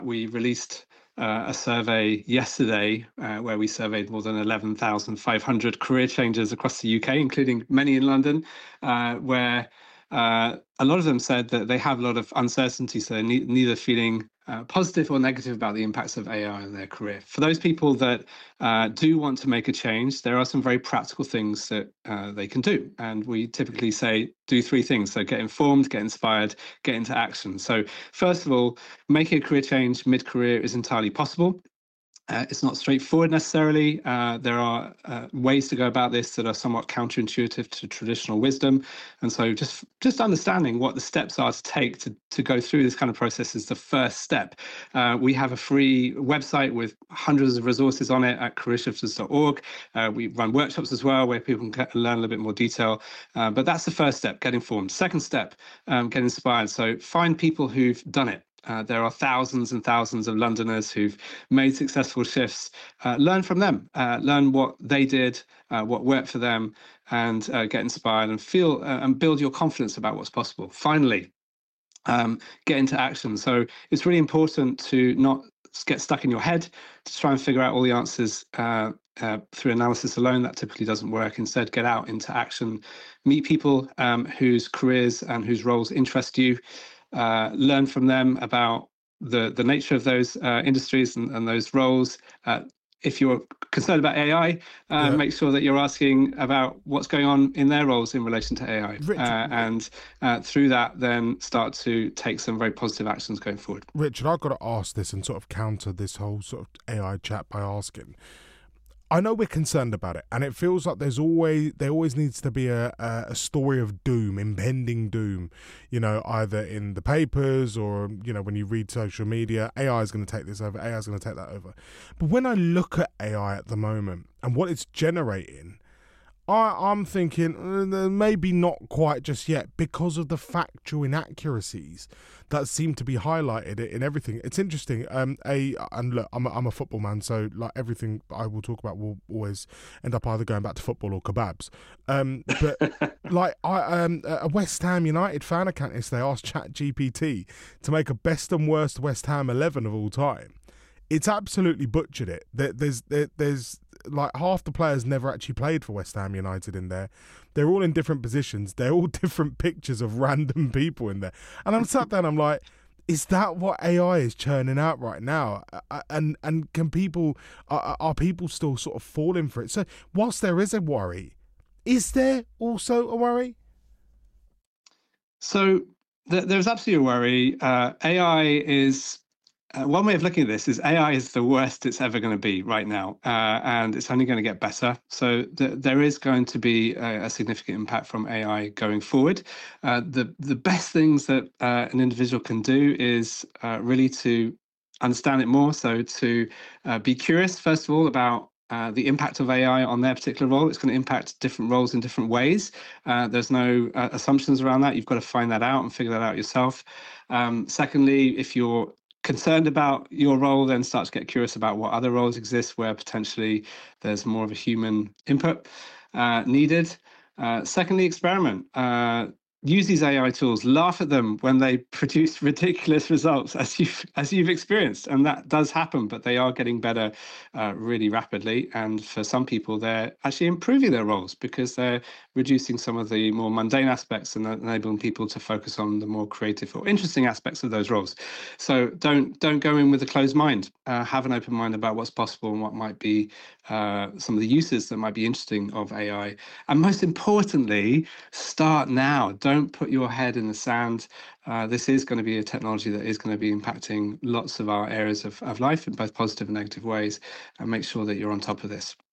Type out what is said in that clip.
We released a survey yesterday where we surveyed more than 11,500 career changers across the UK, including many in London, where a lot of them said that they have a lot of uncertainty, so they're neither feeling positive or negative about the impacts of AI in their career. For those people that do want to make a change, there are some very practical things that they can do. And we typically say do three things. So get informed, get inspired, get into action. So first of all, making a career change mid-career is entirely possible. It's not straightforward necessarily. There are ways to go about this that are somewhat counterintuitive to traditional wisdom, and so just understanding what the steps are to take to go through this kind of process is the first step. We have a free website with hundreds of resources on it at careershifters.org. We run workshops as well where people can learn a little bit more detail. But that's the first step: get informed. Second step: get inspired. So find people who've done it. There are thousands and thousands of Londoners who've made successful shifts. Learn from them, learn what they did, what worked for them, and get inspired and feel and build your confidence about what's possible. Finally, get into action. So it's really important to not get stuck in your head to try and figure out all the answers through analysis alone. That typically doesn't work. Instead, get out into action, meet people whose careers and whose roles interest you. Learn from them about the nature of those industries and those roles. If you're concerned about AI, make sure that you're asking about what's going on in their roles in relation to AI. And through that, then start to take some very positive actions going forward. Richard, I've got to ask this and sort of counter this whole sort of AI chat by asking. I know we're concerned about it, and it feels like there always needs to be a story of doom, impending doom, either in the papers or, when you read social media, AI is going to take this over, AI is going to take that over. But when I look at AI at the moment and what it's generating, I'm thinking maybe not quite just yet because of the factual inaccuracies that seem to be highlighted in everything. It's interesting. And look, I'm a football man, so like everything I will talk about will always end up either going back to football or kebabs. But like a West Ham United fan account yesterday asked ChatGPT to make a best and worst West Ham 11 of all time. It's absolutely butchered it. There's like half the players never actually played for West Ham United in there. They're all in different positions. They're all different pictures of random people in there. And I'm sat there and I'm like, is that what AI is churning out right now? And can people, are people still sort of falling for it? So whilst there is a worry, is there also a worry? So there's absolutely a worry. AI is... one way of looking at this is AI is the worst it's ever going to be right now, and it's only going to get better. So there is going to be a significant impact from AI going forward. The best things that an individual can do is really to understand it more. So to be curious, first of all, about the impact of AI on their particular role. It's going to impact different roles in different ways. There's no assumptions around that. You've got to find that out and figure that out yourself. Secondly, if you're concerned about your role, then start to get curious about what other roles exist where potentially there's more of a human input needed. Secondly, experiment. Use these AI tools, laugh at them when they produce ridiculous results, as you've experienced, and that does happen. But they are getting better really rapidly, and for some people, they're actually improving their roles because they're reducing some of the more mundane aspects and enabling people to focus on the more creative or interesting aspects of those roles. So don't go in with a closed mind. Have an open mind about what's possible and what might be some of the uses that might be interesting of AI, and most importantly, start now. Don't put your head in the sand. This is going to be a technology that is going to be impacting lots of our areas of life in both positive and negative ways, and make sure that you're on top of this.